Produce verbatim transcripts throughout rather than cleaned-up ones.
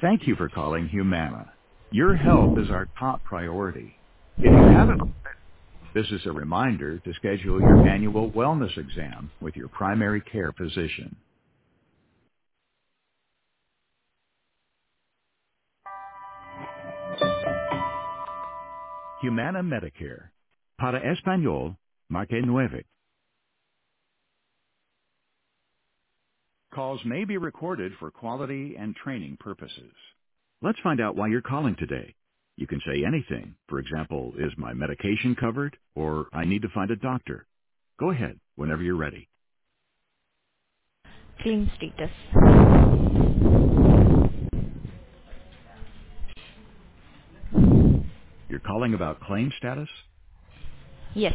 Thank you for calling Humana. Your health is our top priority. If you haven't, this is a reminder to schedule your annual wellness exam with your primary care physician. Humana Medicare. Para Español, marque nueve. Calls may be recorded for quality and training purposes. Let's find out why you're calling today. You can say anything. For example, is my medication covered? Or I need to find a doctor. Go ahead whenever you're ready. Claim status. You're calling about claim status? Yes.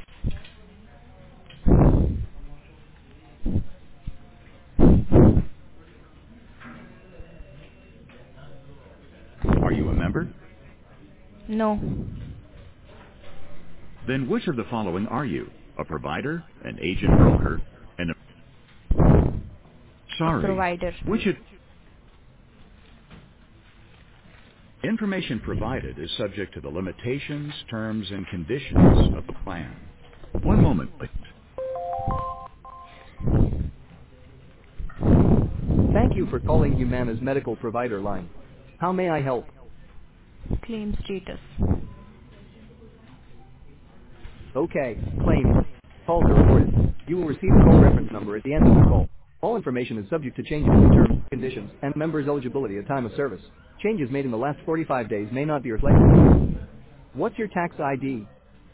Are you a member? No. Then which of the following are you? A provider, an agent broker, and a... A Sorry. provider. Which of... Information provided is subject to the limitations, terms, and conditions of the plan. One moment, please. Thank you for calling Humana's medical provider line. How may I help? Claim status. Okay, claims. Calls are recorded. You will receive a call reference number at the end of the call. All information is subject to changes in terms, conditions, and members' eligibility at time of service. Changes made in the last forty-five days may not be reflected. What's your tax I D?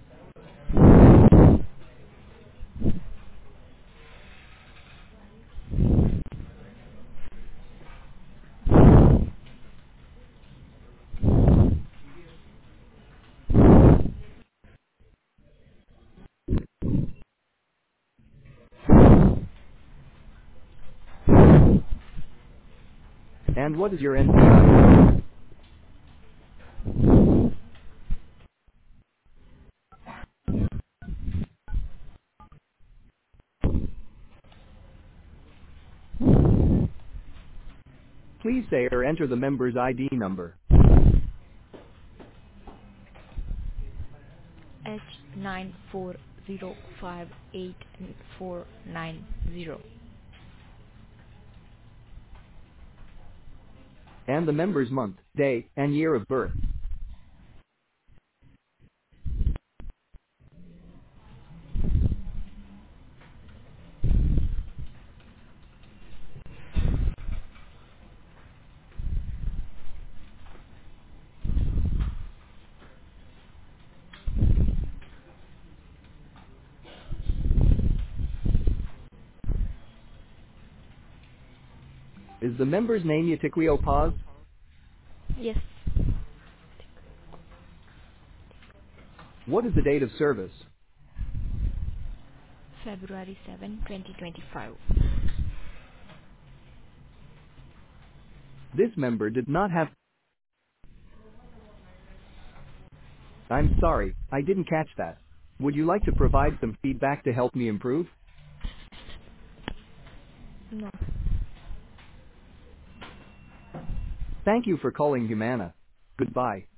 And what is your N P I? Please say or enter the member's I D number. H nine four zero five eight four nine zero. And the member's month, day, and year of birth. Is the member's name Yatiquio Paz? Yes. What is the date of service? February seventh, twenty twenty-five. This member did not have... I'm sorry, I didn't catch that. Would you like to provide some feedback to help me improve? No. Thank you for calling Humana. Goodbye.